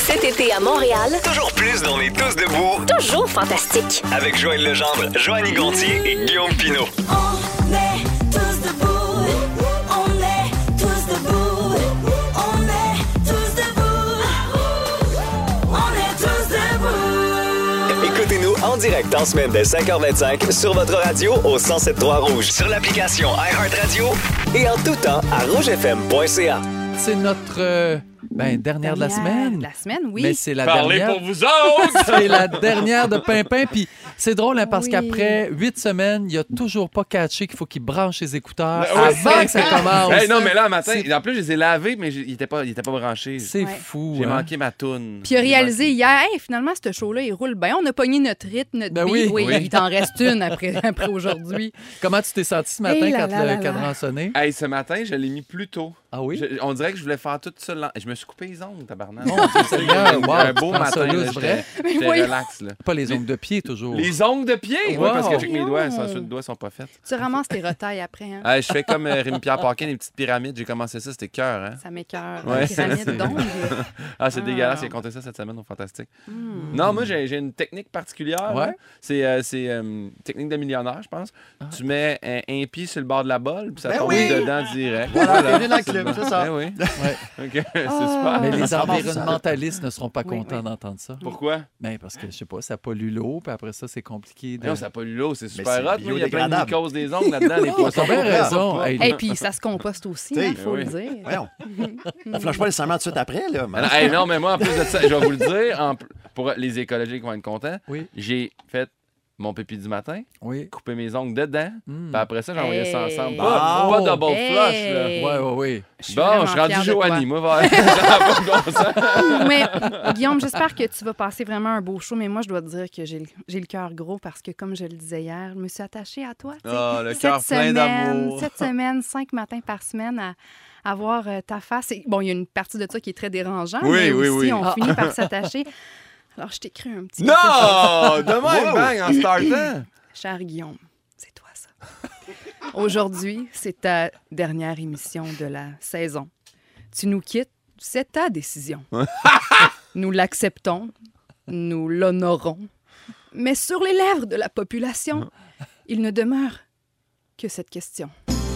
Cet été à Montréal, Toujours plus d'On est tous debout toujours fantastique. avec Joël Legendre, Joanny Gontier et Guillaume Pinault. On est tous debout. On est tous debout. On est tous debout. On est tous debout. Écoutez-nous en direct en semaine dès 5h25 sur votre radio au 107.3 Rouge, sur l'application iHeartRadio et en tout temps à rougefm.ca. C'est notre dernière de la semaine. La semaine, oui. Mais c'est la Parlez dernière. pour vous autres! C'est la dernière de Pimpin. Puis c'est drôle, hein, parce Oui. qu'après 8 semaines, il a toujours pas catché qu'il faut qu'il branche ses écouteurs Ben oui. avant que ça commence. Hey, non, mais là, un matin, C'est- en plus, je les ai lavés, mais il était pas branché. C'est Ouais. fou. J'ai hein. manqué ma toune. Puis il a réalisé hier, hey, finalement, ce show-là, il roule bien. On a pogné notre rythme, notre Ben beat. oui. Oui. Il t'en reste une après aujourd'hui. Comment tu t'es senti ce matin Eh là quand là là le là. cadran a sonné? Hey, ce matin, je l'ai mis plus tôt. Ah oui? On dirait que je voulais faire tout ça. Je me suis coupé les ongles, tabarnak. Mon Dieu Seigneur, wow, un tu beau prends ça matin. loose, là, vrai? J'étais Oui. relax. Là. Pas les ongles de pied, toujours. Les ongles de pied? Oui, Wow. parce que check mes doigts, Voyons. ceux de doigts sont pas faits. Tu ramasses tes retailles après. Hein? Hey, je fais comme Rémi-Pierre Paquin, des petites pyramides. J'ai commencé ça, c'était cœur. Hein? Ça m'écoeure. Ouais. Une pyramide d'ongles. Ah, c'est Ah. dégueulasse, j'ai compté ça cette semaine au Fantastique. Non, moi, j'ai une technique particulière. Ouais. là. C'est technique de millionnaire, je pense. Tu mets un pied sur le bord de la bolle, puis ça Ben tombe oui. dedans direct. Voilà, bienvenue dans le club, c'est ça. Ben oui. Ouais. OK, c'est super. Mais les Ça avance, environnementalistes ne seront pas Oui, contents oui. d'entendre ça. Pourquoi? Ben, parce que, je sais pas, ça pollue l'eau, puis après ça, c'est compliqué. De... Non, ça n'a pas eu l'eau, c'est c'est super hot. là. Il y a plein de biodégradable. mycoses des ongles là-dedans, les T'as poissons. bien raison. Hey, Et puis, ça se composte aussi, T'sais, il faut oui. le dire. Voyons. Ça flanche pas nécessairement tout de suite après, là. Ah non, hey, non, mais moi, en plus de ça, je vais vous le dire, pour les écologiques qui vont être contents, Oui. j'ai fait mon pipi du matin, Oui. coupé mes ongles dedans, Mm. puis après ça, j'ai envoyé ça Hey. ensemble. Bon. Pas double Hey. flush, là. Oui. Bon, je suis rendu fière de Joanie, toi. moi, ça a pas de bon sens. Mais Guillaume, j'espère que tu vas passer vraiment un beau show, mais moi, je dois te dire que j'ai le cœur gros parce que, comme je le disais hier, je me suis attachée à toi. tu sais. Ah, le Cette cœur plein semaine- d'amour. Cette semaine, 5 matins par semaine à voir ta face. Et, bon, il y a une partie de ça qui est très dérangeante, Oui, mais oui, aussi, oui. on finit par s'attacher. Alors, je t'écris un petit Non! message. Demain, Wow. bang, en startant. Cher Guillaume, c'est toi ça. Aujourd'hui, c'est ta dernière émission de la saison. Tu nous quittes, c'est ta décision. Nous l'acceptons, nous l'honorons. Mais sur les lèvres de la population, il ne demeure que cette question.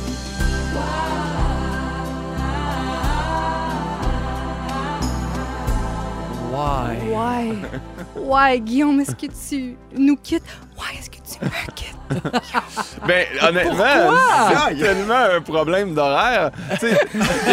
Why? Ouais, Guillaume, est-ce que tu nous quittes? Ouais, est-ce que tu me quittes? Ben, honnêtement, c'est tellement un problème d'horaire. Tu sais.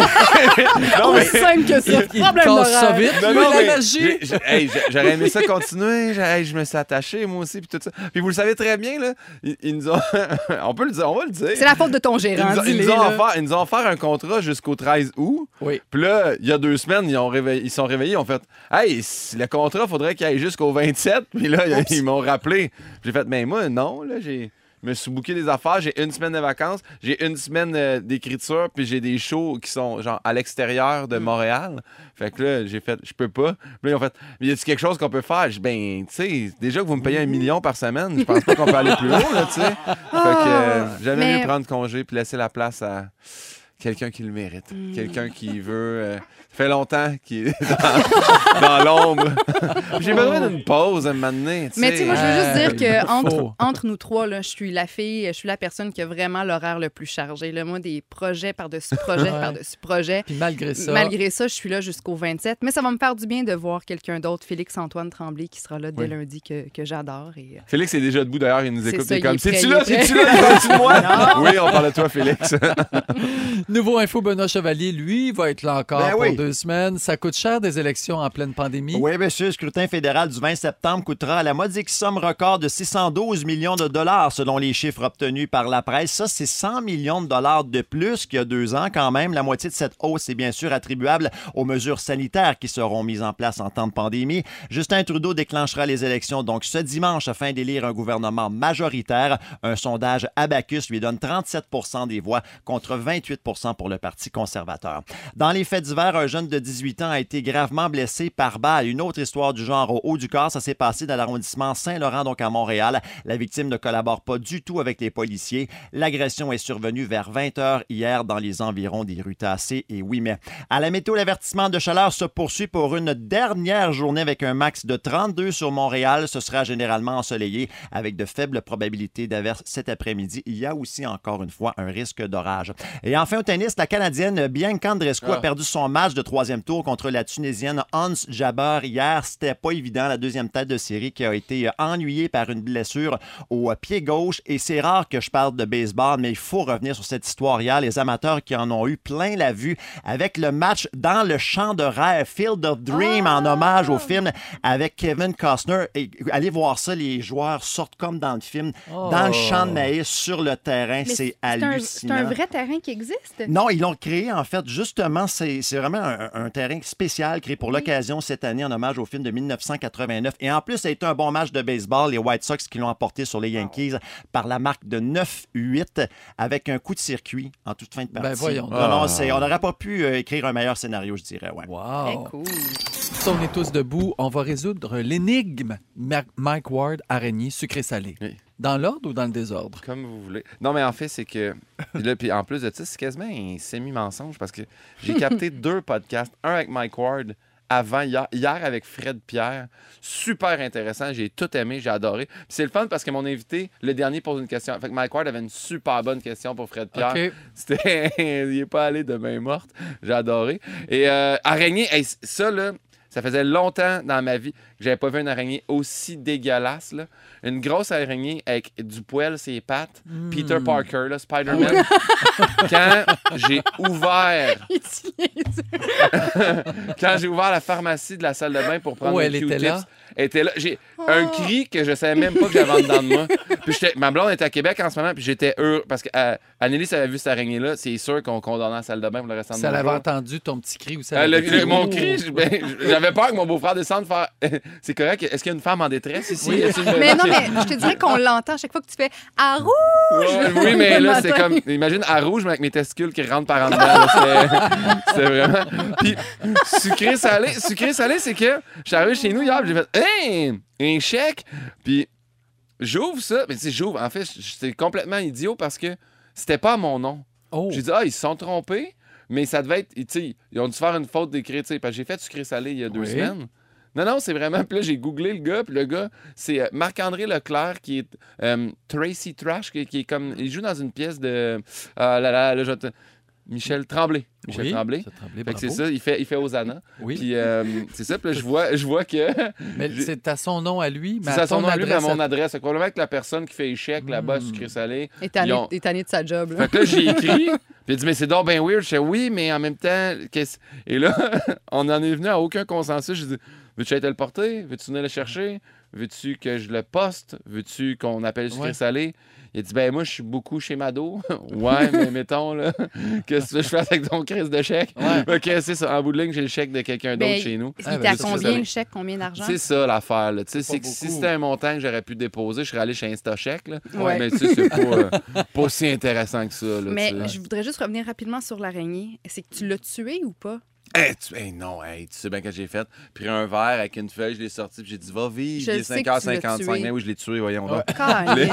Non, mais. Aussi simple que ça. Il Problème casse ça d'horaire. vite, Non, lui, non, la mais magie. j'aurais aimé ça continuer. Je me suis attaché, moi aussi, puis tout ça. Puis vous le savez très bien, là, ils nous ont... on peut le dire, on va le dire. C'est la faute de ton Ils gérant, nous, dis-le, ils nous ont là. offert, ils nous ont offert un contrat jusqu'au 13 août. Oui. Puis là, il y a 2 semaines, ils sont réveillés, ils ont fait « Hey, le contrat, faudrait qu'il aille jusqu'au 27. » Puis là, ils m'ont rappelé. Puis j'ai fait « Mais moi, non, là, je me suis booké des affaires, j'ai 1 semaine de vacances, j'ai 1 semaine d'écriture, puis j'ai des shows qui sont genre à l'extérieur de Montréal. Fait que là, j'ai fait, je peux pas. Puis là, ils ont fait, mais y a-t-il quelque chose qu'on peut faire? Je dis, ben, tu sais, déjà que vous me payez 1 million par semaine, je pense pas qu'on peut aller plus haut, là, tu sais. Fait que j'avais mais- mieux prendre congé puis laisser la place à quelqu'un qui le mérite. Quelqu'un qui veut. Ça fait longtemps qu'il est dans l'ombre. J'ai besoin d'une pause à un moment donné. Mais tu sais, moi, je veux juste dire que faut. entre nous trois, là, je suis la fille, je suis la personne qui a vraiment l'horaire le plus chargé. Là. Moi, des projets par-dessus projets, Ouais. par-dessus projets. Puis malgré ça, Malgré ça, je suis là jusqu'au 27. Mais ça va me faire du bien de voir quelqu'un d'autre, Félix-Antoine Tremblay, qui sera là dès Oui. lundi, que j'adore. Et, Félix est déjà debout d'ailleurs, il nous C'est écoute. ça, Il est comme, il est prêt, c'est-tu il là? est prêt. C'est-tu là? Parles-tu de moi? Oui, on parle de toi, Félix. nouveau info, Benoît Chevalier, lui, va être là encore Ben pour oui. 2 semaines. Ça coûte cher des élections en pleine pandémie. Oui, monsieur, le scrutin fédéral du 20 septembre coûtera la modique somme record de 612 millions de dollars selon les chiffres obtenus par la presse. Ça, c'est 100 millions de dollars de plus qu'il y a 2 ans quand même. La moitié de cette hausse est bien sûr attribuable aux mesures sanitaires qui seront mises en place en temps de pandémie. Justin Trudeau déclenchera les élections donc ce dimanche afin d'élire un gouvernement majoritaire. Un sondage Abacus lui donne 37 % des voix contre 28 % pour le Parti conservateur. Dans les faits divers, un jeune de 18 ans a été gravement blessé par balle. Une autre histoire du genre au haut du corps, ça s'est passé dans l'arrondissement Saint-Laurent, donc à Montréal. La victime ne collabore pas du tout avec les policiers. L'agression est survenue vers 20h hier dans les environs des rues Tassé et Ouimet. À la météo, l'avertissement de chaleur se poursuit pour une dernière journée avec un max de 32 sur Montréal. Ce sera généralement ensoleillé avec de faibles probabilités d'averses cet après-midi. Il y a aussi, encore une fois, un risque d'orage. Et enfin, au tennis, la Canadienne Bianca Andreescu a perdu son match de troisième tour contre la Tunisienne Ons Jabeur hier. C'était pas évident, la deuxième tête de série qui a été ennuyée par une blessure au pied gauche. Et c'est rare que je parle de baseball, mais il faut revenir sur cette histoire hier. Les amateurs qui en ont eu plein la vue avec le match dans le champ de rêve, Field of Dream, en hommage au film avec Kevin Costner. Et allez voir ça, les joueurs sortent comme dans le film, dans le champ de maïs, sur le terrain. Mais c'est hallucinant. C'est un vrai terrain qui existe? Non, ils l'ont créé, en fait, justement, c'est vraiment un terrain spécial créé pour l'occasion cette année en hommage au film de 1989. Et en plus, ça a été un bon match de baseball, les White Sox qui l'ont emporté sur les Yankees par la marque de 9-8 avec un coup de circuit en toute fin de partie. Ben voyons. Non, on n'aurait pas pu écrire un meilleur scénario, je dirais. Ouais. Wow. Très cool. Si on est tous debout, on va résoudre l'énigme Mike Ward, araignée sucré-salé. Oui. Dans l'ordre ou dans le désordre? Comme vous voulez. Non, mais en fait, c'est que... Là, puis en plus de ça, c'est quasiment un semi-mensonge parce que j'ai capté 2 podcasts. Un avec Mike Ward avant hier avec Fred Pierre. Super intéressant. J'ai tout aimé, j'ai adoré. Puis c'est le fun parce que mon invité, le dernier, pose une question. Fait que Mike Ward avait une super bonne question pour Fred Pierre. OK. C'était... Il n'est pas allé de main morte. J'ai adoré. Et araignée, hey, ça, là... Ça faisait longtemps dans ma vie que j'avais pas vu une araignée aussi dégueulasse. Là. Une grosse araignée avec du poil sur les pattes. Peter Parker, là, Spider-Man. Quand j'ai ouvert... Quand j'ai ouvert la pharmacie de la salle de bain pour prendre Oh, un elle était Q-tips, là? elle était là. J'ai un cri que je savais même pas que j'avais en dedans de moi. Puis ma blonde était à Québec en ce moment, puis j'étais heureux. Parce qu'Annelise avait vu cette araignée-là. C'est sûr qu'on condamnait la salle de bain pour le restant de Ça nos l'avait jours. entendu, ton petit cri ou ça l'avait dit? Mon cri, j'avais peur que mon beau-frère descende faire. C'est correct, est-ce qu'il y a une femme en détresse ici? Oui. Mais non, mais je te dirais qu'on l'entend chaque fois que tu fais « à rouge ». Oui, mais Le là, c'est matin. comme. Imagine à rouge, mais avec mes testicules qui rentrent par en dedans. là. C'est vraiment. Puis, sucré-salé, c'est que je suis arrivé chez nous hier, puis j'ai fait hey, un chèque. Puis, j'ouvre ça. Mais tu sais, j'ouvre. En fait, c'est complètement idiot parce que c'était pas à mon nom. Oh. J'ai dit, ils se sont trompés, mais ça devait être. Tu sais, ils ont dû faire une faute d'écrire, tu sais, parce que j'ai fait sucré-salé il y a 2 Oui. semaines. Non, c'est vraiment. Puis là, j'ai googlé le gars, puis le gars, c'est Marc-André Leclerc, qui est Tracy Trash, qui est comme. Il joue dans une pièce de. Michel Tremblay. Oui, Tremblay. ça Tremblay, Fait que c'est bravo. ça, il fait Hosanna. Oui. Puis c'est ça, puis là, je vois que. Mais c'est à son nom à lui, mais C'est à à son ton nom à lui, mais à adresse. mon adresse. Fait que probablement que la personne qui fait échec là-bas, sucré-salé. Il ils ont- est tanné de sa job. Là. Fait que là, j'ai écrit, puis il dit, mais c'est donc bien weird. Je dis, oui, mais en même temps, Et là, on n'en est venu à aucun consensus. Je dis, veux-tu aller te le porter? Veux-tu venir le chercher? Veux-tu que je le poste? Veux-tu qu'on appelle sucré-salé? Il a dit, ben moi, je suis beaucoup chez Mado. Ouais, mais mettons, là, qu'est-ce que tu veux que je fasse avec ton crise de chèque? Ouais. OK, c'est ça. En bout de ligne, j'ai le chèque de quelqu'un d'autre Ben, chez nous. Il Ah, était ben, à c'est combien ça. le chèque? Combien d'argent? C'est ça l'affaire. Là. Tu sais, Pas c'est que si beaucoup. c'était un montant que j'aurais pu déposer, je serais allé chez InstaCheck. Là. Ouais. Mais tu sais, c'est pas aussi intéressant que ça. Là, Mais tu sais. je voudrais juste revenir rapidement sur l'araignée. C'est que tu l'as tué ou pas? Non, tu sais bien que j'ai fait. Pris un verre avec une feuille, je l'ai sorti, puis j'ai dit, va vite, Je il est sais que tu l'as 5h55. tué. Mais oui, je l'ai tué, voyons donc. Colin.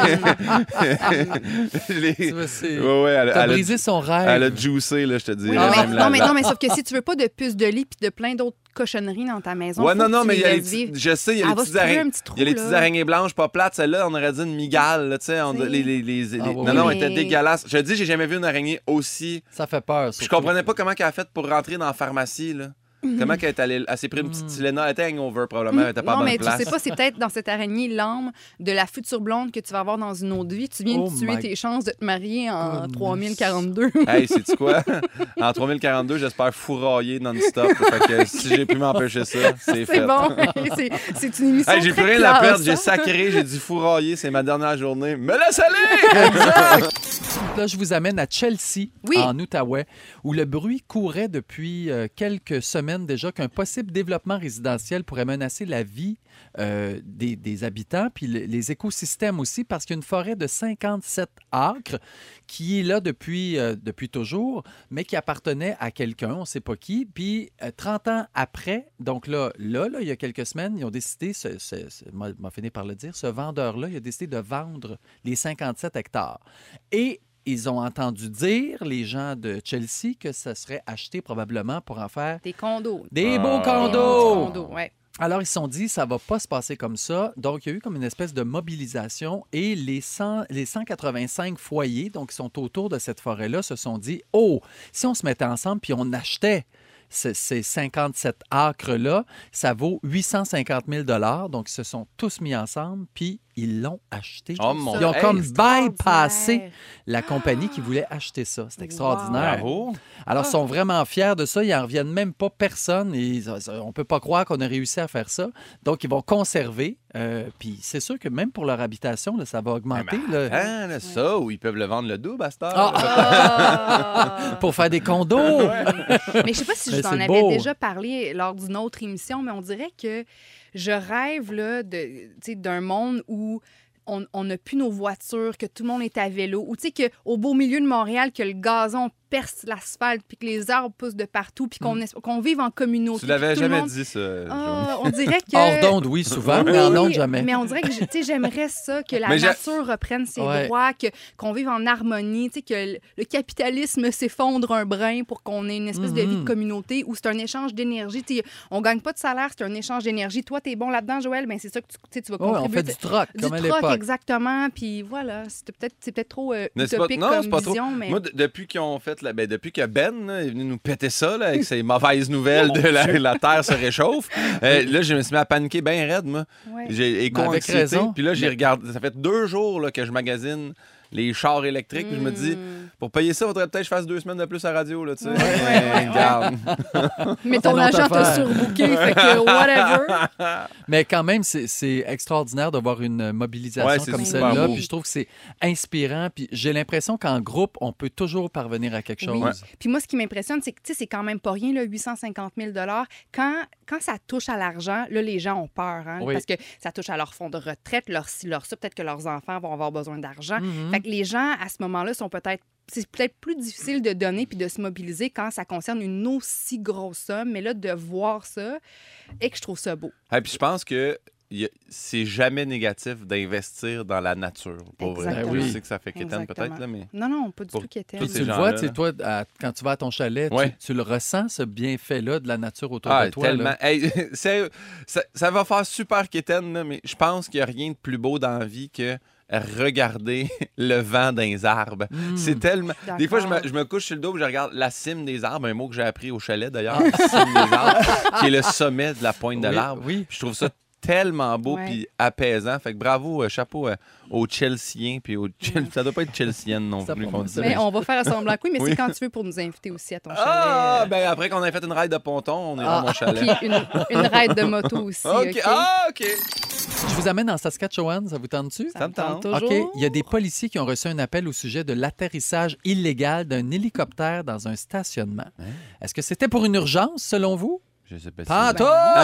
Je l'ai- Tu vois, c'est- Ouais, elle T'as a brisé son rêve. elle a juicé, là, je te dis. Oui, là, mais, même la- non, mais sauf que si tu veux pas de puces de lit puis de plein d'autres cochonneries dans ta maison, Ouais, faut non, que tu mais les il y a les laisses vivre. petits, je sais, il y a Elle les va petites se trouver araignées. un petit trou, Il y a les là. petites araignées blanches pas plates. Celle-là, on aurait dit une migale, là, tu sais. Ah Non, oui. non, Mais- elle était dégueulasse. Je te dis, j'ai jamais vu une araignée aussi. Ça fait peur. Je comprenais pas comment elle a fait pour rentrer dans la pharmacie, là. Comment qu'elle est allée. Elle s'est pris une petite Tylenol. Elle était hangover, probablement. Elle était pas à Non, bonne mais place. tu sais pas, c'est peut-être dans cette araignée l'âme de la future blonde que tu vas avoir dans une autre vie. Tu viens Oh de tuer my tes chances de te marier en goodness. 3042. Hey, sais-tu quoi? En 3042, j'espère fourrailler non-stop. Fait que si j'ai pu m'empêcher ça, c'est fait. C'est bon. C'est une émission Hey, j'ai très plus rien à classe, perdre. J'ai hein? sacré, j'ai dit fourrailler. C'est ma dernière journée. Me laisse aller! Là, je vous amène à Chelsea, Oui. en Outaouais, où le bruit courait depuis quelques semaines déjà qu'un possible développement résidentiel pourrait menacer la vie des habitants, puis les écosystèmes aussi, parce qu'il y a une forêt de 57 acres qui est là depuis toujours, mais qui appartenait à quelqu'un, on ne sait pas qui. Puis 30 ans après, donc là, il y a quelques semaines, ils ont décidé, m'a fini par le dire, ce vendeur-là, il a décidé de vendre les 57 hectares. Et ils ont entendu dire, les gens de Chelsea, que ça serait acheté probablement pour en faire Des condos. des beaux Des condos. condos, ouais. Alors, ils se sont dit, ça va pas se passer comme ça. Donc, il y a eu comme une espèce de mobilisation et les 185 foyers, donc qui sont autour de cette forêt-là, se sont dit, oh, si on se mettait ensemble puis on achetait ces 57 acres-là, ça vaut 850 000 $. Donc, ils se sont tous mis ensemble puis ils l'ont acheté. Oh mon Ils ont Hey, comme extraordinaire. bypassé la compagnie qui voulait acheter ça. C'est extraordinaire. Bravo. Alors, ils sont vraiment fiers de ça. Ils n'en reviennent même pas personne. On ne peut pas croire qu'on a réussi à faire ça. Donc, ils vont conserver. Puis, c'est sûr que même pour leur habitation, là, ça va augmenter. là. Hein, là, ça, ou ils peuvent le vendre le double à cette heure. Ah! Pour faire des condos. Mais je sais pas si je Mais t'en c'est avais beau. déjà parlé lors d'une autre émission, mais on dirait que je rêve là, d'un monde où on n'a plus nos voitures, que tout le monde est à vélo, ou tu sais qu'au beau milieu de Montréal, que le gazon perce l'asphalte, puis que les arbres poussent de partout, puis qu'on vive en communauté. Tu l'avais puis tout le jamais monde- dit, ça. Ah, on dirait que... Hors d'onde, oui, souvent, mais en Oui, onde, jamais. Mais on dirait que j'aimerais ça, que la Mais nature reprenne ses Ouais. droits, qu'on vive en harmonie, que le capitalisme s'effondre un brin pour qu'on ait une espèce de vie de communauté où c'est un échange d'énergie. Tu sais, on gagne pas de salaire, c'est un échange d'énergie. Toi, t'es bon là-dedans, Joël, ben c'est ça que tu vas Ouais, on contribuer. fait du troc, Du comme à troc, l'époque. exactement. Puis voilà, c'est peut-être trop Mais c'est utopique non, comme c'est pas trop. vision, mais... Moi, depuis qu'ils ont fait depuis que Ben là, est venu nous péter ça là, avec ses mauvaises nouvelles de la Terre se réchauffe, là, je me suis mis à paniquer bien raide, moi. Ouais. J'ai Mais avec éco-anxiété. raison. Puis là, j'ai regardé. Ça fait 2 jours là, que je magasine les chars électriques. Puis je me dis, pour payer ça, il faudrait peut-être que je fasse 2 semaines de plus à la radio. Là, tu sais. ouais. Regarde. Mais C'est ton une autre agent t'a affaire. surbooké, fait que whatever. Mais quand même, c'est extraordinaire de voir une mobilisation Ouais, c'est comme super celle-là. beau. Puis je trouve que c'est inspirant. Puis j'ai l'impression qu'en groupe, on peut toujours parvenir à quelque chose. Oui. Puis moi, ce qui m'impressionne, c'est que tu sais, c'est quand même pas rien, là, 850 000 Quand ça touche à l'argent, là, les gens ont peur. Hein, Oui. parce que ça touche à leur fonds de retraite, leur ci, leur ça. Peut-être que leurs enfants vont avoir besoin d'argent. Mm-hmm. Fait que les gens, à ce moment-là, c'est peut-être plus difficile de donner puis de se mobiliser quand ça concerne une aussi grosse somme. Mais là, de voir ça, et que je trouve ça beau. Et puis je pense que c'est jamais négatif d'investir dans la nature. Pour vrai. Exactement. Je Oui. sais que ça fait quétaine Exactement. peut-être, là, mais. Non, pas du Pour tout qui était. tous Puis ces tu le gens-là, vois, tu sais, là. toi, quand tu vas à ton chalet, Ouais. tu le ressens, ce bienfait-là de la nature autour Ah, de toi. tellement. là. Hey, sérieux, ça va faire super quétaine, là, mais je pense qu'il n'y a rien de plus beau dans la vie que regarder le vent dans les arbres. C'est tellement... D'accord. Des fois, je me couche sur le dos et je regarde la cime des arbres, un mot que j'ai appris au chalet d'ailleurs, la cime des arbres, qui est le sommet de la pointe de Oui, l'arbre. oui. Je trouve ça tellement beau Ouais. puis apaisant. Fait que bravo, chapeau aux Chelseaiens puis aux Ça doit pas être Chelseaienne non Ça plus. pas qu'on moi, dit. ça. Mais on va faire semblant que oui, mais Oui. c'est quand tu veux pour nous inviter aussi à ton chalet. Ah, ben après qu'on ait fait une ride de ponton, on est dans mon chalet. Puis une ride de moto aussi. OK. OK? Ah, OK. Je vous amène en Saskatchewan, ça vous tente-tu? Ça me tente. toujours. OK. Il y a des policiers qui ont reçu un appel au sujet de l'atterrissage illégal d'un hélicoptère dans un stationnement. Est-ce que c'était pour une urgence, selon vous? Je sais pas si... Pas en tout!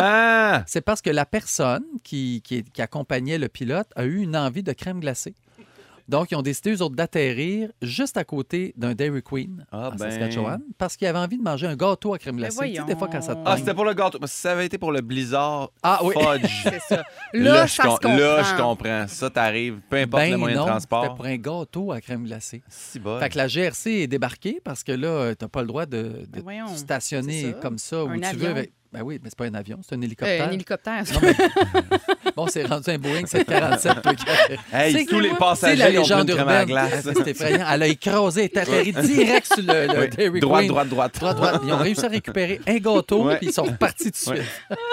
Ah! C'est parce que la personne qui accompagnait le pilote a eu une envie de crème glacée. Donc, ils ont décidé, eux autres, d'atterrir juste à côté d'un Dairy Queen Ah, en ben. Saskatchewan parce qu'ils avaient envie de manger un gâteau à crème glacée. Tu sais, voyons. des fois, quand ça te Ah, tente. c'était pour le gâteau. Parce que si ça avait été pour le blizzard Ah, oui. fudge. C'est ça. Là, ça se comprend. Là, je comprends. Ça t'arrive, peu importe le moyen non, de transport. c'était pour un gâteau à crème glacée. Si bon. Fait que la GRC est débarquée parce que là, t'as pas le droit de Voyons, stationner c'est ça. comme ça où Un tu avion. veux. Ben oui, mais c'est pas un avion, c'est un hélicoptère. Un hélicoptère. Non, mais... bon, c'est rendu un Boeing 747. toi, Hey, C'est tous les c'est passagers la ont pris légende une crème à la urbaine. glace. Ah, c'est effrayant. Elle a écrasé, elle est atterri direct sur le Oui. Dairy Droite, Queen. droite, droite. Droite, droite. Ils ont réussi à récupérer un gâteau Ouais. puis ils sont repartis tout de Ouais.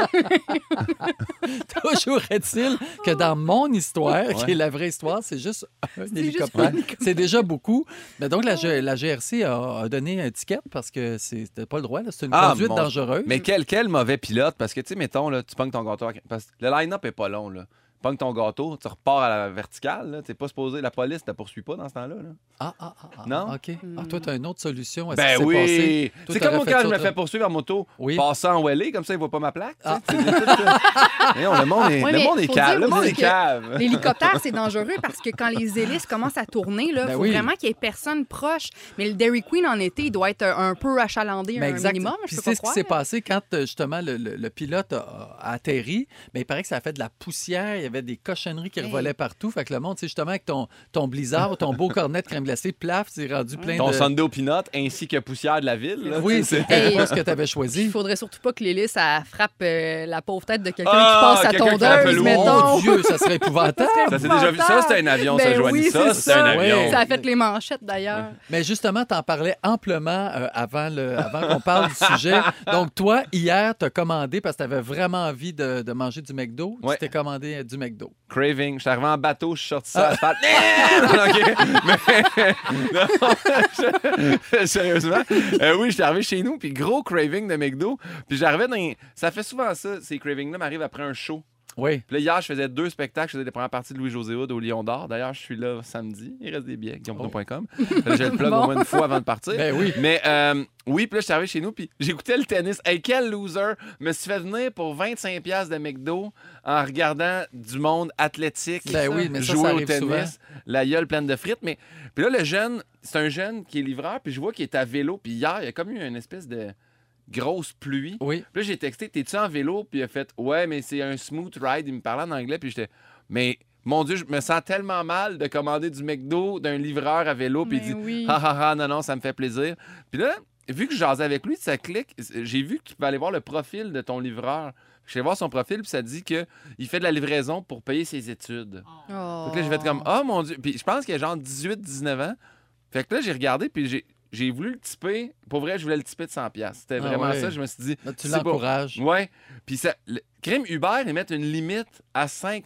suite. Toujours est-il que dans mon histoire, qui est la vraie histoire, c'est juste un hélicoptère. C'est déjà beaucoup. Mais donc, la GRC a donné un ticket parce que c'était pas le droit. là. C'est une conduite mon- dangereuse. Mais quel mauvais pilote. Parce que, tu sais, mettons, là, tu pognes ton gâteau. Parce que le line-up est pas long, là. pognes ton gâteau, tu repars à la verticale. Tu n'es pas supposé, la police ne te poursuit pas dans ce temps-là. Là. Non? OK. Ah, toi, tu as une autre solution. Ben oui! Toi, C'est t'aurais comme fait quand je ça me autre- fais poursuivre en moto, Oui. passant en Welly, comme ça, il ne voit pas ma plaque. Ah. Tu sais, c'est tout, Voyons, le monde est, Ouais, le mais monde est faut cave. dire Le monde aussi est que cave. L'hélicoptère, c'est dangereux parce que quand les hélices commencent à tourner, il Ben faut oui. vraiment qu'il y ait personne proche. Mais le Dairy Queen, en été, il doit être un peu achalandé, Mais un exact. minimum. Puis Je peux c'est pas ce qui s'est croire. passé quand justement le pilote a atterri. Mais il paraît que ça a fait de la poussière. Il y avait des cochonneries qui Hey. revolaient partout. Fait que le monde, tu sais, justement, avec ton blizzard, ton beau cornet de crème glacée, plaf, c'est rendu plein Ton de... sundae au peanut ainsi que poussière de la ville. Là, Oui, tu sais, c'est Hey. pas ce que tu avais Il choisi. faudrait surtout pas que l'hélice elle frappe la pauvre tête de quelqu'un Ah, qui passe sa quelqu'un qui a fait tondeuse, le mettons. Mon Dieu, ça serait épouvantable. Ça, c'est déjà vu. Ça, c'était un avion, ça, Ben Joanie. oui, Ça, c'est c'était un ça. avion. Ça a fait les manchettes, d'ailleurs. Mais justement, tu en parlais amplement avant qu'on parle du sujet. Donc, toi, hier, tu as commandé parce que tu avais vraiment envie de manger du McDo. Ouais. Tu t'es commandé du McDo. Craving. Je suis arrivé en bateau, je suis sorti ça. OK. Mais... non, sérieusement. Oui, je suis arrivé chez nous, puis gros craving de McDo. Puis j'arrivais dans... Ça fait souvent ça, ces cravings-là m'arrivent après un show. Oui. Puis là, hier, je faisais 2 spectacles. Je faisais des premières parties de Louis-José Hood au Lion d'Or. D'ailleurs, je suis là samedi. Il reste des billets, guillaume.com. Je le plug au moins une fois avant de partir. Ben oui. Mais oui, puis là, je suis arrivé chez nous, puis j'écoutais le tennis. Hey, quel loser! Je me suis fait venir pour 25$ de McDo en regardant du monde athlétique Ben oui, mais ça jouer au arrive tennis. souvent. La gueule pleine de frites. Mais puis là, le jeune, c'est un jeune qui est livreur, puis je vois qu'il est à vélo. Puis hier, il y a comme eu une espèce de grosse pluie. Oui. Puis là, j'ai texté, t'es-tu en vélo? Puis il a fait, ouais, mais c'est un smooth ride. Il me parlait en anglais, puis j'étais, mais mon Dieu, je me sens tellement mal de commander du McDo d'un livreur à vélo. Puis il dit, Mais oui. ha ha ha, non, ça me fait plaisir. Puis là, vu que je jasais avec lui, ça clique, j'ai vu que tu peux aller voir le profil de ton livreur. Je vais voir son profil, puis ça dit qu'il fait de la livraison pour payer ses études. Oh. Fait que là, j'ai fait comme, oh mon Dieu. Puis je pense qu'il a genre 18-19 ans. Fait que là, j'ai regardé, puis j'ai voulu le typer. Pour vrai, je voulais le typer de 100$. C'était Ah vraiment ouais. ça. Je me suis dit. Là, tu c'est pas- l'encourages. Ouais. Puis ça, crime Uber, ils mettent une limite à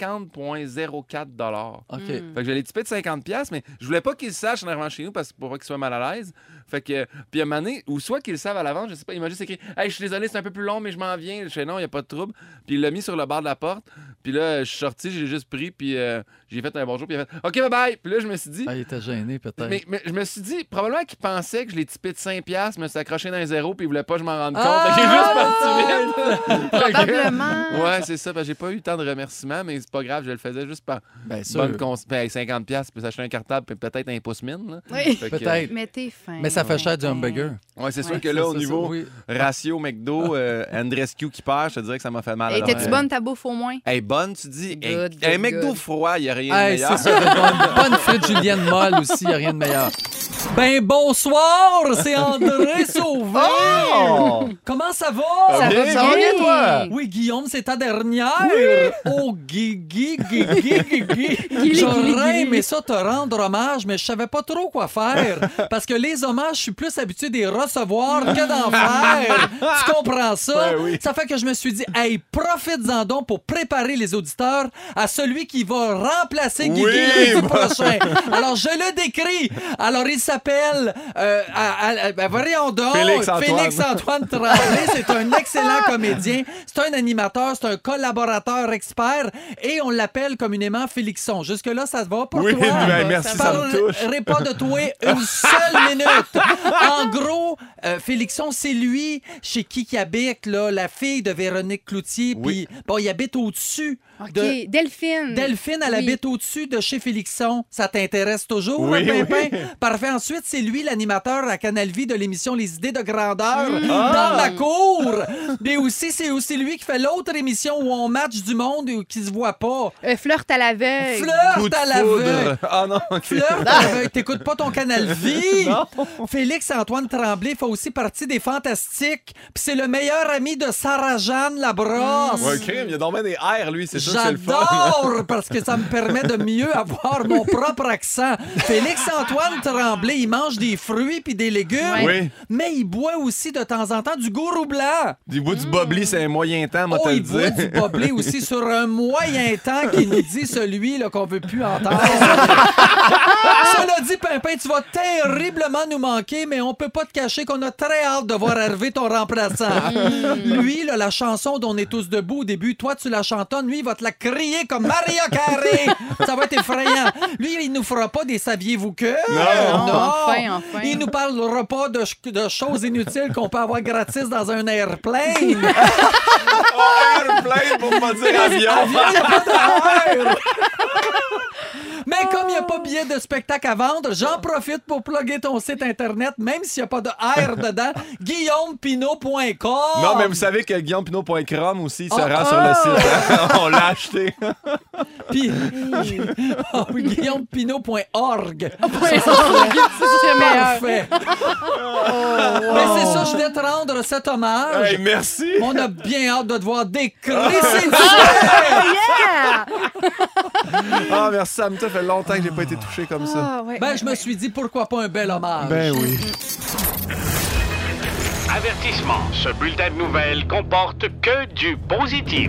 50,04$. OK. Mm. Fait que je l'ai typé de 50$, mais je voulais pas qu'il le sache en arrivant chez nous parce que pour pas qu'il soit mal à l'aise. Fait que, puis à un moment donné, ou soit qu'il le savent à l'avance, je sais pas, il m'a juste écrit « Hey, je suis désolé, c'est un peu plus long, mais je m'en viens. » Je fais « Non, il n'y a pas de trouble. » Puis il l'a mis sur le bord de la porte. Puis là, je suis sorti, j'ai juste pris, puis j'ai fait un bonjour, puis il a fait « OK, bye-bye. » Puis là, je me suis dit... Ah, il était gêné, peut-être. Mais je me suis dit, probablement qu'il pensait que je l'ai typé de 5$, me suis accroché dans un zéro, puis il voulait pas que je m'en rende compte. Ah! Fait qu'il est juste parti vite. Probablement. Ouais, c'est ça. J'ai pas eu tant de remerciements, mais c'est pas grave, je le faisais juste par Bien sûr. bonne conscience. 50$, tu peux s'acheter un cartable, puis peut-être un pouce mine. Là. Oui. Fait que, Peut-être. Mais t'es fin. Mais ça fait cher du hamburger. Ouais, c'est sûr Ouais, que là, au Ça, niveau oui. ratio McDo, Andrescu qui perd, je te dirais que ça m'a fait mal. à Était-tu l'oreille. bonne ta bouffe au moins? Hey, bonne, tu dis. Hey, Good, un good, McDo good. froid, il n'y a rien de Hey, meilleur. c'est ça, de bonne frite julienne molle aussi, il n'y a rien de meilleur. Ben bonsoir, c'est André Sauvé. Oh! Comment ça va? Ça bien, va ça va bien, toi? Oui, Guillaume, c'est ta dernière. Oh, Guigui. J'aurais aimé ça te rendre hommage, mais je savais pas trop quoi faire. Parce que les hommages, je suis plus habitué de les recevoir que d'en faire. Tu comprends ça? Ouais, oui. Ça fait que je me suis dit, hey, profites-en donc pour préparer les auditeurs à celui qui va remplacer Guigui Oui, lundi prochain. Alors, je le décris. Alors, il s'appelle, ben, voyons donc, Félix-Antoine. Tremblay. C'est un excellent comédien. C'est un animateur, c'est un collaborateur expert et on l'appelle communément Félixon. Jusque-là, ça se va pour Oui, toi? ben, merci, ça me touche. Parlerai pas de toi une seule minute. En gros, Félixon, c'est lui chez qui habite, là, la fille de Véronique Cloutier. Oui. Puis, bon, il habite au-dessus OK. de... Delphine. Delphine, elle Oui. habite au-dessus de chez Félixon. Ça t'intéresse toujours, Oui, le Pimpin? oui. Parfait. Ensuite, c'est lui l'animateur à Canal Vie de l'émission Les idées de grandeur Ah! dans la cour. Mais aussi, c'est aussi lui qui fait l'autre émission où on match du monde et qui se voit pas. Flirt à l'aveugle. Coup Flirt de à l'aveugle. foudre. Ah non, OK. Flirt à l'aveugle. T'écoutes pas ton Canal Vie. Félix-Antoine Tremblay fait aussi partie des Fantastiques. Puis c'est le meilleur ami de Sarah-Jeanne Labrosse. Ouais, crime, il a donc bien des airs, lui, c'est sûr que c'est le fun. J'adore parce que ça me permet de mieux avoir mon propre accent. Félix-Antoine Tremblay, il mange des fruits puis des légumes, Oui. mais il boit aussi de temps en temps du gourou blanc. Du bout du bobli, c'est un moyen temps, moi, Oh, te le il boit dire. du boblé aussi sur un moyen temps qui nous dit celui là, qu'on veut plus entendre. Cela dit, Pimpin, tu vas terriblement nous manquer, mais on peut pas te cacher qu'on a très hâte de voir arriver ton remplaçant. Lui, là, la chanson dont on est tous debout au début, toi, tu la chantonnes, lui, il va te la crier comme Maria Carey. Ça va être effrayant. Lui, il nous fera pas des saviez-vous que. Enfin. Il nous parlera pas de choses inutiles qu'on peut avoir gratis dans un airplane. Airplane pour pas dire avion. Mais comme il n'y a pas billet de spectacle à vendre, j'en profite pour plugger ton site Internet, même s'il n'y a pas de R dedans, guillaumepinot.com. Non, mais vous savez que guillaumepinot.com aussi sera sur le site. On l'a acheté. Puis, guillaumepinot.org. C'est meilleur. Parfait. Mais c'est ça, je vais te rendre cet hommage. Hey, merci. On a bien hâte de te voir décrisser Yeah! Ah, merci, Sam. Ça fait longtemps que j'ai pas été touché comme ça. Ah, ouais. Ben, je me suis dit, pourquoi pas un bel hommage? Ben oui. Avertissement, ce bulletin de nouvelles comporte que du positif.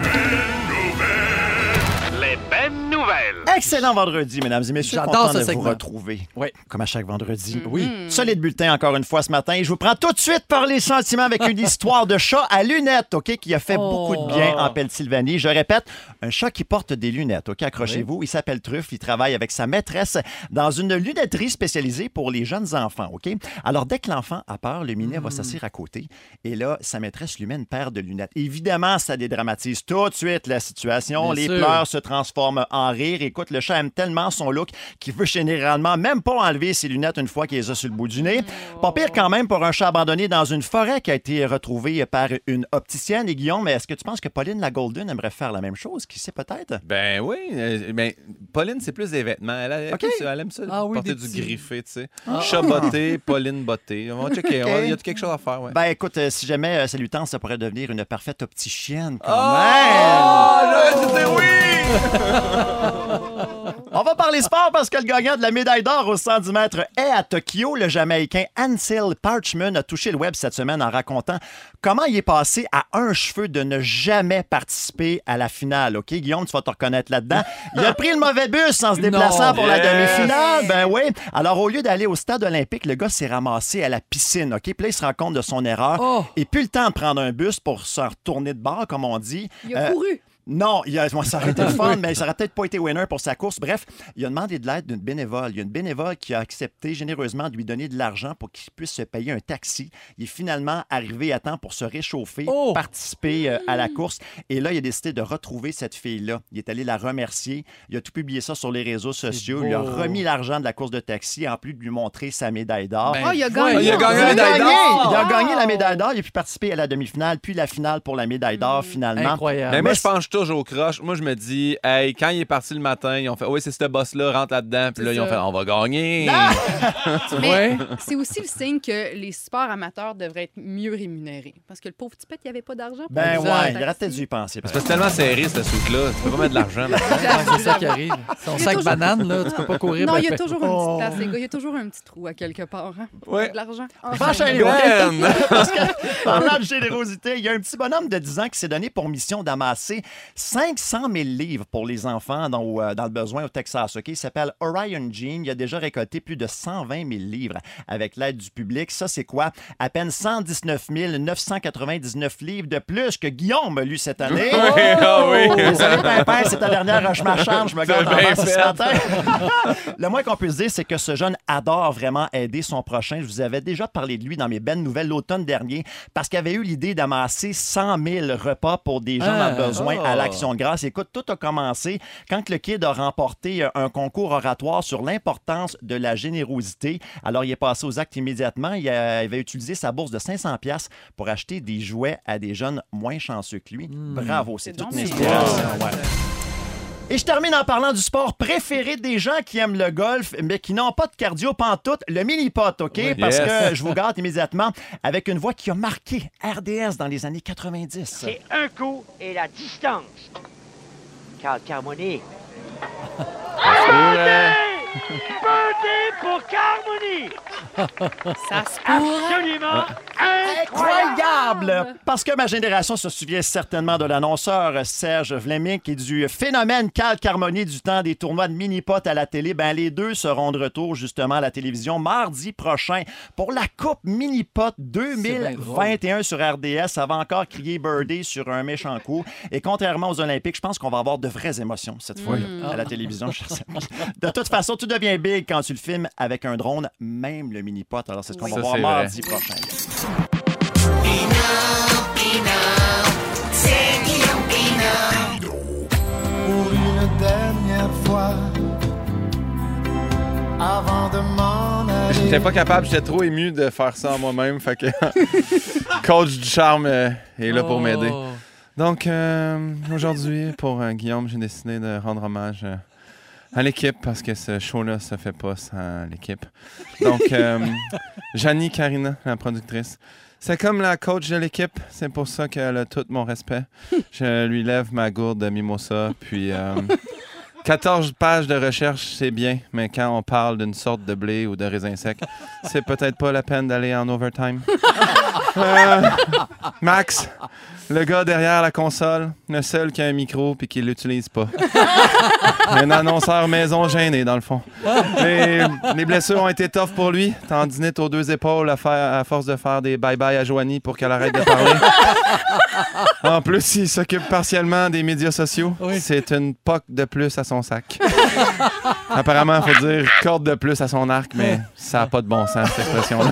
Les bonnes nouvelles. Excellent vendredi, mesdames et messieurs. J'adore Content ce de segment. vous retrouver. Oui. Comme à chaque vendredi. Oui. Solide bulletin encore une fois ce matin. Et je vous prends tout de suite par les sentiments avec une histoire de chat à lunettes, OK, qui a fait beaucoup de bien en Pennsylvanie. Je répète, un chat qui porte des lunettes, OK, accrochez-vous. Il s'appelle Truffe. Il travaille avec sa maîtresse dans une lunetterie spécialisée pour les jeunes enfants, OK? Alors, dès que l'enfant a peur, le minet va s'asseoir à côté. Et là, sa maîtresse lui met une paire de lunettes. Évidemment, ça dédramatise tout de suite la situation. Bien Les sûr. pleurs se transforment en rire. Écoute, le chat aime tellement son look qu'il veut généralement même pas enlever ses lunettes une fois qu'il les a sur le bout du nez. Pas pire quand même pour un chat abandonné dans une forêt qui a été retrouvé par une opticienne. Et Guillaume, mais est-ce que tu penses que Pauline la Golden aimerait faire la même chose? Qui sait peut-être? Ben oui. Ben, Pauline, c'est plus des vêtements. Elle, OK. elle aime ça, Ah oui, porter des du petits- griffé, tu sais. Chat botté, Pauline botté. On va checker. OK. Il y a quelque chose à faire, ouais. Ben écoute, si jamais ça lui tente, ça pourrait devenir une parfaite opticienne quand là, c'était oui! On va parler sport parce que le gagnant de la médaille d'or au 110 mètres est à Tokyo. Le Jamaïcain Ansel Parchman a touché le web cette semaine en racontant comment il est passé à un cheveu de ne jamais participer à la finale. OK, Guillaume, tu vas te reconnaître là-dedans. Il a pris le mauvais bus en se déplaçant Non. pour la Yes. demi-finale. Ben oui. Alors, au lieu d'aller au stade olympique, le gars s'est ramassé à la piscine. OK, puis là, il se rend compte de son erreur. Oh. Et plus le temps de prendre un bus pour se retourner de bord, comme on dit. Il a couru. Non, ça aurait été le fun, mais ça aurait peut-être pas été winner pour sa course. Bref, il a demandé de l'aide d'une bénévole. Il y a une bénévole qui a accepté généreusement de lui donner de l'argent pour qu'il puisse se payer un taxi. Il est finalement arrivé à temps pour se réchauffer, Oh! participer à la course. Et là, il a décidé de retrouver cette fille-là. Il est allé la remercier. Il a tout publié ça sur les réseaux sociaux. Il a beau. remis l'argent de la course de taxi, en plus de lui montrer sa médaille d'or. Ben, Ah, il a gagné. il a gagné Il la a médaille gagné! d'or. Il a gagné la médaille d'or. Il a pu participer à la demi-finale, puis la finale pour la médaille d'or, finalement. Incroyable. Mais moi, Mais je penche toujours au croche. Moi, je me dis, hey, quand il est parti le matin, ils ont fait, oui, c'est ce boss-là, rentre là-dedans. Puis là, ils ont ça. fait, on va gagner. Mais Ouais. c'est aussi le signe que les sports amateurs devraient être mieux rémunérés. Parce que le pauvre petit pet, il n'y avait pas d'argent. pour Ben payer ouais, son il aurait taxi. peut-être dû y penser. Parce que c'est tellement serré, ce sucre-là. Tu peux pas mettre de l'argent là-dedans. C'est ça qui arrive. Son Il y a sac toujours- banane, là, tu peux pas courir. Non, ben, il y a ben. toujours une petite place, les gars. Il y a toujours un petit trou à quelque part. Hein, pour Ouais. mettre de l'argent. Va enchaîner, Ben! OK? Parce que, parlant de générosité, il y a un petit bonhomme de 10 ans qui s'est donné pour mission d'amasser 500 000 livres pour les enfants dans le besoin au Texas. OK? Il s'appelle Orion Jean. Il a déjà récolté plus de 120 000 livres avec l'aide du public. Ça, c'est quoi? À peine 119 999 livres de plus que Guillaume a lu cette année. Ah oui. Désolé, Pimpin, c'est ta dernière roche marchande. Je me garde en bien face ce fait. matin. Le moins qu'on puisse dire, c'est que ce jeune adore vraiment aider son prochain. Je vous avais déjà parlé de lui dans mes belles nouvelles l'automne dernier parce qu'il avait eu l'idée d'amasser 100 000 repas pour des gens dans le besoin à l'Action de grâce. Écoute, tout a commencé quand le kid a remporté un concours oratoire sur l'importance de la générosité. Alors, il est passé aux actes immédiatement. Il avait utilisé sa bourse de 500$ pour acheter des jouets à des jeunes moins chanceux que lui. Bravo, c'est C'est toute donc une bien inspiration. Ouais. Et je termine en parlant du sport préféré des gens qui aiment le golf, mais qui n'ont pas de cardio pantoute, le mini-pot, OK? Parce Yes. que je vous gâte immédiatement avec une voix qui a marqué RDS dans les années 90. C'est un coup et la distance. Carl Carmoni. Birdie pour Carmoni. Ça se pourrait. Absolument Incroyable! Parce que ma génération se souvient certainement de l'annonceur Serge Vlemick et du phénomène Cal Carmoni du temps des tournois de mini-pot à la télé. Ben, les deux seront de retour justement à la télévision mardi prochain pour la Coupe Mini-Pot 2021 sur RDS. Ça va encore crier Birdie sur un méchant coup. Et contrairement aux Olympiques, je pense qu'on va avoir de vraies émotions cette fois à la télévision. De toute façon, tout devient big quand tu le filmes avec un drone, même le mini-pot. Alors, c'est ce qu'on va voir mardi prochain. Pour une dernière fois, avant de m'en aller. J'étais pas capable, j'étais trop ému de faire ça en moi-même. Fait que Coach du charme est là pour m'aider. Donc, aujourd'hui, pour Guillaume, j'ai décidé de rendre hommage à l'équipe parce que ce show-là, ça fait pas sans l'équipe. Donc, Janie Karina, la productrice, c'est comme la coach de l'équipe. C'est pour ça qu'elle a tout mon respect. Je lui lève ma gourde de mimosa. Puis, 14 pages de recherche, c'est bien. Mais quand on parle d'une sorte de blé ou de raisin sec, c'est peut-être pas la peine d'aller en overtime. Max, le gars derrière la console, le seul qui a un micro puis qui l'utilise pas. Un annonceur maison gêné, dans le fond. Les blessures ont été tough pour lui. Tendinite aux 2 épaules à force de faire des bye-bye à Joanie pour qu'elle arrête de parler. En plus, il s'occupe partiellement des médias sociaux. Oui. C'est une poque de plus à son sac. Apparemment, il faut dire corde de plus à son arc, mais ça n'a pas de bon sens, cette expression-là.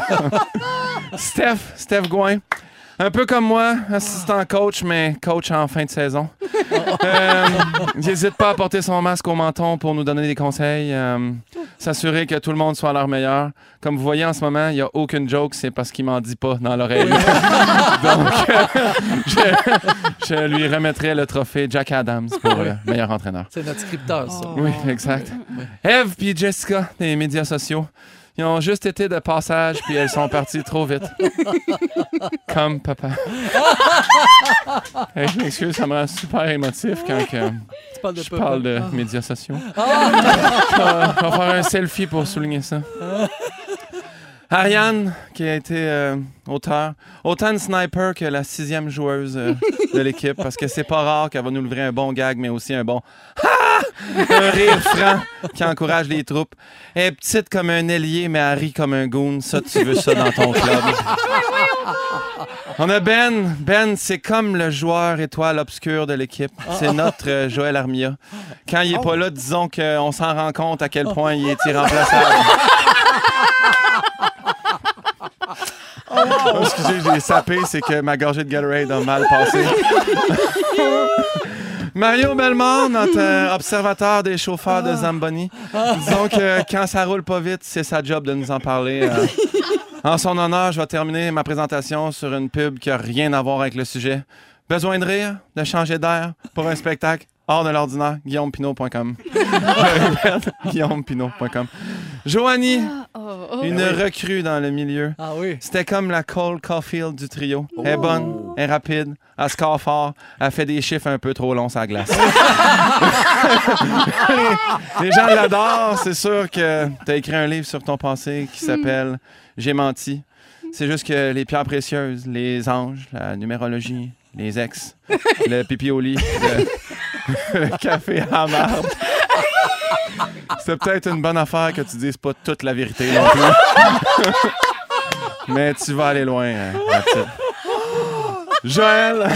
Steph Gouin. Un peu comme moi, assistant coach, mais coach en fin de saison. Il n'hésite pas à porter son masque au menton pour nous donner des conseils, s'assurer que tout le monde soit à leur meilleur. Comme vous voyez en ce moment, il n'y a aucune joke, c'est parce qu'il m'en dit pas dans l'oreille. Donc, je lui remettrai le trophée Jack Adams pour le meilleur entraîneur. C'est notre scripteur, ça. Oui, exact. Eve puis Jessica, des médias sociaux. Ils ont juste été de passage, puis elles sont parties trop vite. Comme papa. Hey, je m'excuse, ça me rend super émotif quand je parle de médias sociaux. On va faire un selfie pour souligner ça. Ariane, qui a été auteure, autant une sniper que la 6e joueuse de l'équipe, parce que c'est pas rare qu'elle va nous livrer un bon gag, mais aussi un bon un rire franc qui encourage les troupes. Elle est petite comme un ailier, mais elle rit comme un goon. Ça, tu veux ça dans ton club. On a Ben. Ben, c'est comme le joueur étoile obscur de l'équipe. C'est notre Joël Armia. Quand il est pas là, disons qu'on s'en rend compte à quel point il est irremplaçable. Oh, excusez, j'ai sapé, c'est que ma gorgée de Gatorade a mal passé. Mario Bellemare, notre observateur des chauffeurs de Zamboni. Disons que quand ça roule pas vite, c'est sa job de nous en parler. En son honneur, je vais terminer ma présentation sur une pub qui n'a rien à voir avec le sujet. Besoin de rire, de changer d'air pour un spectacle hors de l'ordinaire, guillaumepinot.com. Je répète, guillaumepinot.com. Joanie, une recrue dans le milieu. Ah oui. C'était comme la Cole Caulfield du trio. Elle est bonne, elle est rapide, elle score fort, elle fait des chiffres un peu trop longs sur la glace. Les gens l'adorent. C'est sûr que tu as écrit un livre sur ton passé qui s'appelle « J'ai menti ». C'est juste que les pierres précieuses, les anges, la numérologie, les ex, le pipi au lit, le café à marde. C'est peut-être une bonne affaire que tu dises pas toute la vérité non plus. Mais tu vas aller loin, la petite. Joël!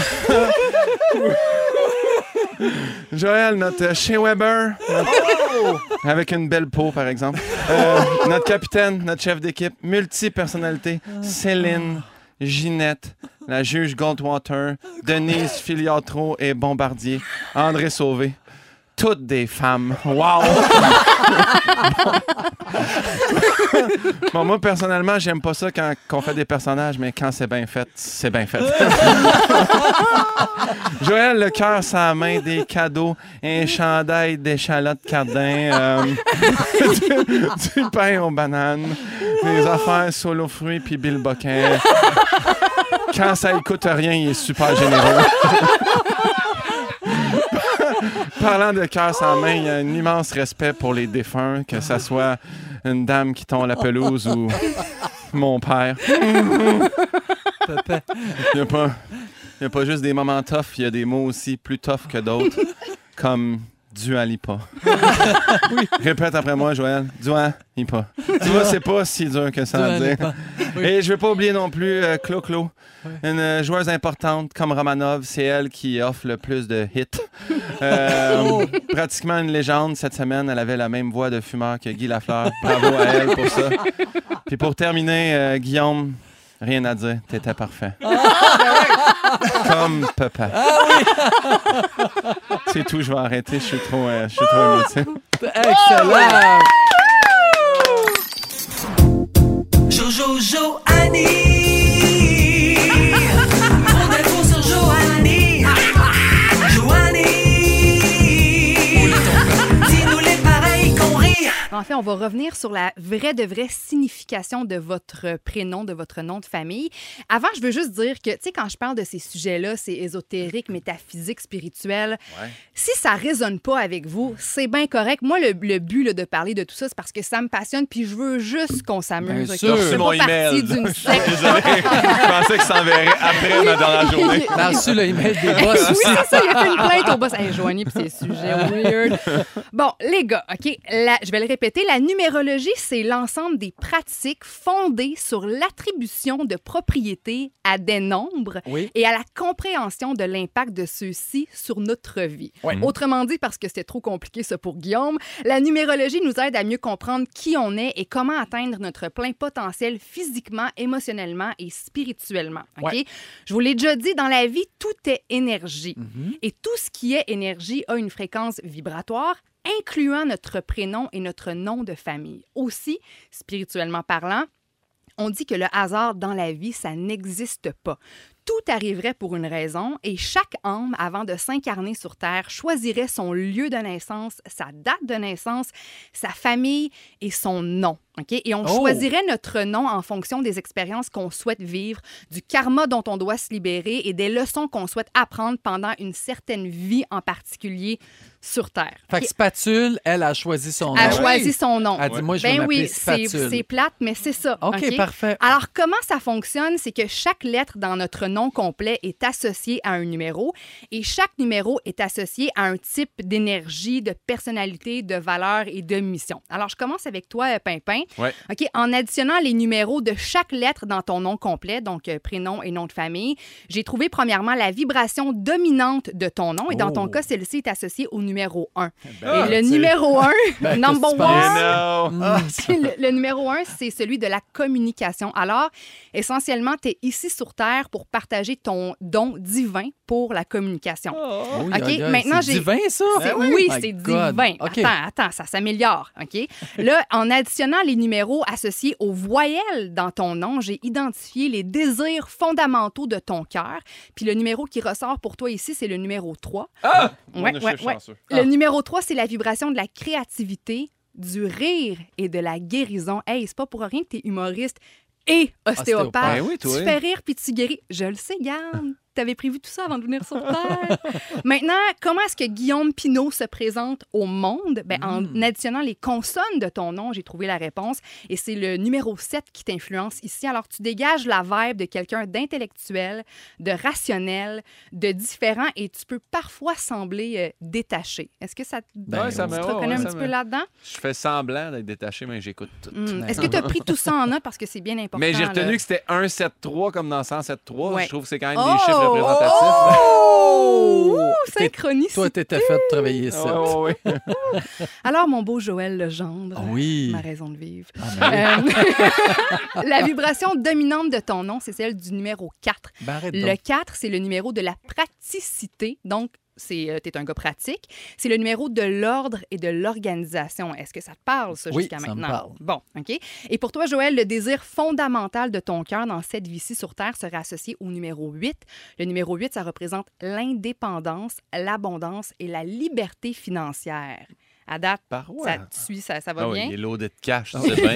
Joël, notre Shea Weber, avec une belle peau, par exemple. Notre capitaine, notre chef d'équipe, multi-personnalité, Céline, Ginette, la juge Goldwater, Denise Filiatro et Bombardier, André Sauvé. Toutes des femmes. Wow! Bon, moi, personnellement, j'aime pas ça quand on fait des personnages, mais quand c'est bien fait, c'est bien fait. Joël, le cœur sur la main, des cadeaux, un chandail d'échalotes Cardin, du pain aux bananes, des affaires solo fruits puis Bill Boquin. Quand ça ne coûte rien, il est super généreux. Parlant de cœur sans main, il y a un immense respect pour les défunts, que ça soit une dame qui tombe la pelouse ou mon père. Papa. Il n'y a pas juste des moments tough, il y a des mots aussi plus tough que d'autres, comme Dua Lipa. Oui. Répète après moi, Joël. Dua Lipa. Tu vois, c'est pas si dur que ça à dire. Oui. Et je vais pas oublier non plus Clo-Clo, une joueuse importante comme Romanov. C'est elle qui offre le plus de hits. Pratiquement une légende. Cette semaine, elle avait la même voix de fumeur que Guy Lafleur. Bravo à elle pour ça. Puis pour terminer, Guillaume, rien à dire. T'étais parfait. Comme papa. C'est tout, je vais arrêter. Je suis trop émotif. Excellent! Jojo Annie. On est tous sur Joanie. Joanie. Dis-nous les pareils qu'on rit. En fait, on va revenir sur la vraie signification de votre prénom, de votre nom de famille. Avant, je veux juste dire que, tu sais, quand je parle de ces sujets-là, c'est ésotérique, métaphysique, spirituel. Ouais. Si ça résonne pas avec vous, c'est bien correct. Moi, le but là, de parler de tout ça, c'est parce que ça me passionne, puis je veux juste qu'on s'amuse. Bien sûr. Je fais mon pas partie email. d'une secte. Désolé, je pensais que ça s'enverrait après dans la journée. T'as reçu le email des boss aussi. Oui, c'est ça, il a fait une plainte au boss. Hey, Joanie, puis ces sujets weird. Bon, les gars, OK, je vais le répéter. La numérologie, c'est l'ensemble des pratiques fondées sur l'attribution de propriétés à des nombres et à la compréhension de l'impact de ceux-ci sur notre vie. Ouais. Autrement dit, parce que c'était trop compliqué ça pour Guillaume, la numérologie nous aide à mieux comprendre qui on est et comment atteindre notre plein potentiel physiquement, émotionnellement et spirituellement. OK? Ouais. Je vous l'ai déjà dit, dans la vie, tout est énergie. Et tout ce qui est énergie a une fréquence vibratoire, incluant notre prénom et notre nom de famille. Aussi, spirituellement parlant, on dit que le hasard dans la vie, ça n'existe pas. Tout arriverait pour une raison et chaque âme, avant de s'incarner sur Terre, choisirait son lieu de naissance, sa date de naissance, sa famille et son nom. Okay? Et on choisirait notre nom en fonction des expériences qu'on souhaite vivre, du karma dont on doit se libérer et des leçons qu'on souhaite apprendre pendant une certaine vie en particulier sur Terre. Fait que Spatule, elle a choisi son nom. Elle a choisi son nom. Elle dit, moi, je vais m'appeler Spatule. C'est plate, mais c'est ça. OK, parfait. Alors, comment ça fonctionne? C'est que chaque lettre dans notre nom complet est associée à un numéro et chaque numéro est associé à un type d'énergie, de personnalité, de valeur et de mission. Alors, je commence avec toi, Pimpin. Ouais. OK, en additionnant les numéros de chaque lettre dans ton nom complet, donc prénom et nom de famille, j'ai trouvé premièrement la vibration dominante de ton nom et dans ton cas, celle-ci est associée au numéro 1. Et le numéro 1, number one, le numéro 1, c'est celui de la communication. Alors, essentiellement, tu es ici sur Terre pour partager ton don divin pour la communication. OK, maintenant, c'est divin, ça? Oui, c'est divin. Okay. Attends, ça s'améliore. OK? Là, en additionnant les numéros associés aux voyelles dans ton nom, j'ai identifié les désirs fondamentaux de ton cœur. Puis le numéro qui ressort pour toi ici, c'est le numéro 3. Ah! Ouais. Le numéro 3, c'est la vibration de la créativité, du rire et de la guérison. Hey, c'est pas pour rien que t'es humoriste et ostéopathe. Ben oui, toi. Tu fais rire puis tu guéris. Je le sais, Yann. T'avais prévu tout ça avant de venir sur Terre. Maintenant, comment est-ce que Guillaume Pinault se présente au monde? Ben, en additionnant les consonnes de ton nom, j'ai trouvé la réponse. Et c'est le numéro 7 qui t'influence ici. Alors, tu dégages la vibe de quelqu'un d'intellectuel, de rationnel, de différent et tu peux parfois sembler détaché. Est-ce que ça, tu te reconnais un petit peu là-dedans? Je fais semblant d'être détaché, mais j'écoute tout. Est-ce que tu as pris tout ça en note parce que c'est bien important? Mais j'ai retenu que c'était 1, 7, 3 comme dans 107.3. Ouais. Je trouve que c'est quand même des chiffres représentatifs. Synchronicité. Toi, t'étais fait de travailler ça. Oui. Alors, mon beau Joël Legendre, ma raison de vivre. La vibration dominante de ton nom, c'est celle du numéro 4. Le 4, c'est le numéro de la praticité. Donc, t'es un gars pratique. C'est le numéro de l'ordre et de l'organisation. Est-ce que ça te parle, ça, jusqu'à maintenant? Oui, ça me parle. Bon, OK. Et pour toi, Joël, le désir fondamental de ton cœur dans cette vie-ci sur Terre serait associé au numéro 8. Le numéro 8, ça représente l'indépendance, l'abondance et la liberté financière. À date, Par où? ça te suit, ça va Ah oui, bien. il est loadé de cash, tu sais bien.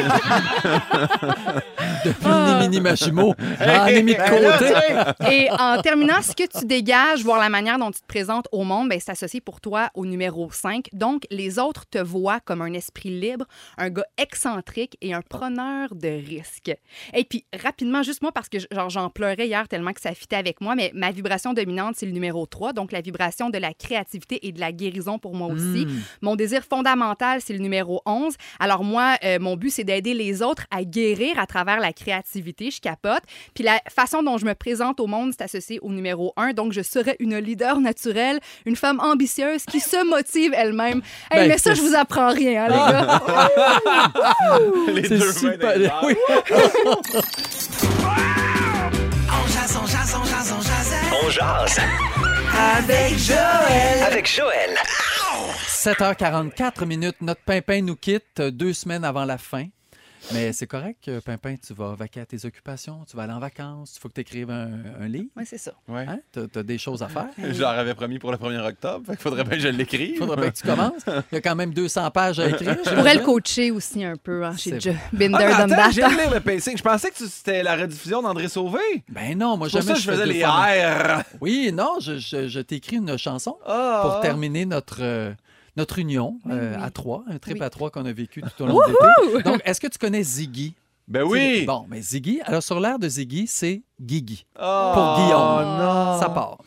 Depuis le mini Machimo, j'en ai mis de côté. Et en terminant, ce que tu dégages, voir la manière dont tu te présentes au monde, ben, c'est associé pour toi au numéro 5. Donc, les autres te voient comme un esprit libre, un gars excentrique et un preneur de risques. Et puis, rapidement, juste moi, parce que j'en pleurais hier tellement que ça fitait avec moi, mais ma vibration dominante, c'est le numéro 3, donc la vibration de la créativité et de la guérison pour moi aussi. Mon désir fondamental, c'est le numéro 11. Alors moi, mon but, c'est d'aider les autres à guérir à travers la créativité. Je capote. Puis la façon dont je me présente au monde, c'est associé au numéro 1. Donc, je serai une leader naturelle, une femme ambitieuse qui se motive elle-même. Hey, mais ça, je vous apprends rien, hein, les gars. Les C'est deux super. mains dans les airs. Oui. On jase, on jase, on jase, on jase. On jase Avec Joël. avec Joël. 7h44 minutes, notre Pimpin nous quitte 2 semaines avant la fin. Mais c'est correct, Pimpin, tu vas vaquer à tes occupations, tu vas aller en vacances, il faut que tu écrives un livre. Oui, c'est ça. Ouais. Hein? Tu as des choses à faire. Je leur avais promis pour le 1er octobre, fait qu'il faudrait bien que je l'écrive. Il faudrait bien que tu commences. Il y a quand même 200 pages à écrire. Je pourrais le coacher aussi un peu. Hein. J'ai C'est déjà Ah, been mais there, done attends, j'ai that. lire le pacing. Je pensais que c'était la rediffusion d'André Sauvé. Ben non, moi Pour jamais ça, je fais faisais deux les fois. R. Oui, non, je t'écris une chanson Ah. pour terminer notre union Oui. à 3, un trip Oui. à 3 qu'on a vécu tout au long de l'été. Donc, est-ce que tu connais Ziggy? Ben oui. Bon, mais Ziggy, alors sur l'air de Ziggy, c'est Guigui. Oh, Pour Guillaume. non. Ça part.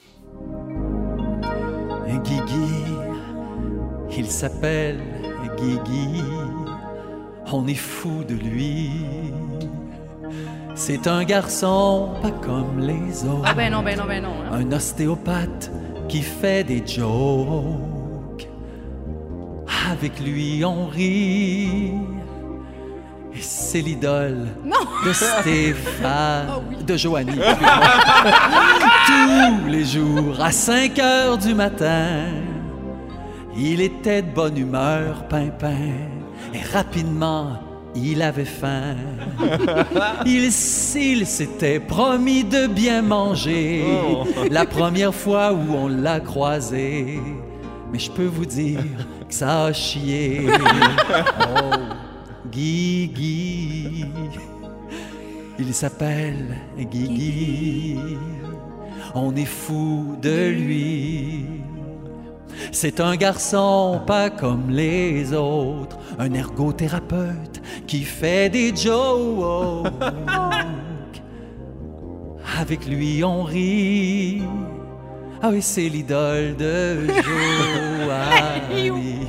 Guigui, il s'appelle Guigui. On est fou de lui. C'est un garçon pas comme les autres. Ah ben non, ben non, ben non. Hein. Un ostéopathe qui fait des jokes. Avec lui, on rit. Et c'est l'idole de Stéphane, de Joanie. Tous les jours, à 5 heures du matin, il était de bonne humeur, Pimpin. Et rapidement, il avait faim. Il s'était promis de bien manger la première fois où on l'a croisé. Mais je peux vous dire que ça a chié. Oh, Guigui, il s'appelle Guigui. On est fou de lui. C'est un garçon pas comme les autres, un ergothérapeute qui fait des jokes. Avec lui on rit. Ah oui, c'est l'idole de Joanie.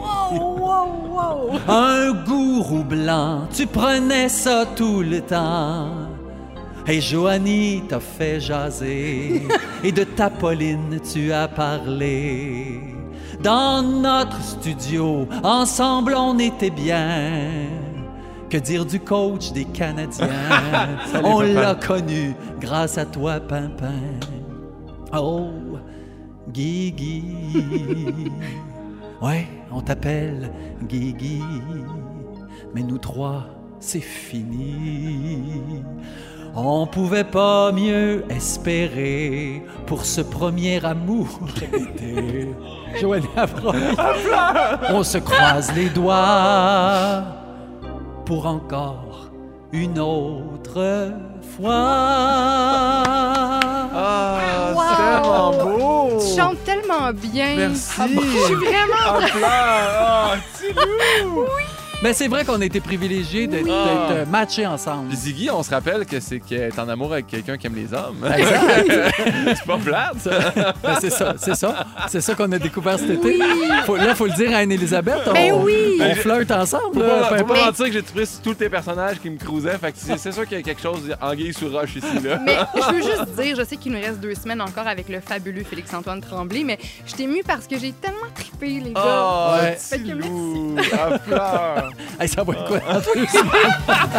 Un gourou blanc, tu prenais ça tout le temps. Et Joanie t'a fait jaser. Et de ta Pauline tu as parlé. Dans notre studio, ensemble on était bien. Que dire du coach des Canadiens? On l'a connu grâce à toi, Pimpin. Oh, Guigui. Ouais, on t'appelle Guigui. Mais nous trois, c'est fini. On pouvait pas mieux espérer pour ce premier amour. Joanie Avron. On se croise les doigts pour encore une autre fois. Ah, Wow. c'est tellement beau. Tu chantes tellement bien. Merci. Je suis vraiment... En pleurs. Oh, petit loup. Mais c'est vrai qu'on a été privilégiés d'être matchés ensemble. Puis Ziggy, on se rappelle que c'est qu'elle est en amour avec quelqu'un qui aime les hommes. C'est pas plate, ça. Ben, c'est ça qu'on a découvert cet été. Faut le dire à Anne-Élisabeth. Ben on, oui. on flirte ensemble. Faut là, pas, faut peu pas importe. mentir que j'ai trouvé tous tes personnages qui me cruisaient. Fait que c'est sûr qu'il y a quelque chose anguille sous roche ici, là. Mais je veux juste dire, je sais qu'il nous reste 2 semaines encore avec le fabuleux Félix-Antoine Tremblay, mais je t'ai émue parce que j'ai tellement trippé, les gars. Oh, Ouais. Fait petit que loup. Elle pleure. Hey, ça va être quoi dans 2 semaines?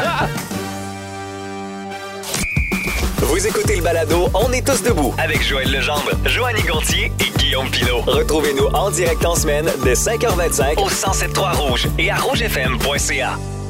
Vous écoutez le balado On est tous debout avec Joël Legendre, Joanny Gontier et Guillaume Pinault. Retrouvez-nous en direct en semaine dès 5h25 au 107.3 Rouge et à rougefm.ca.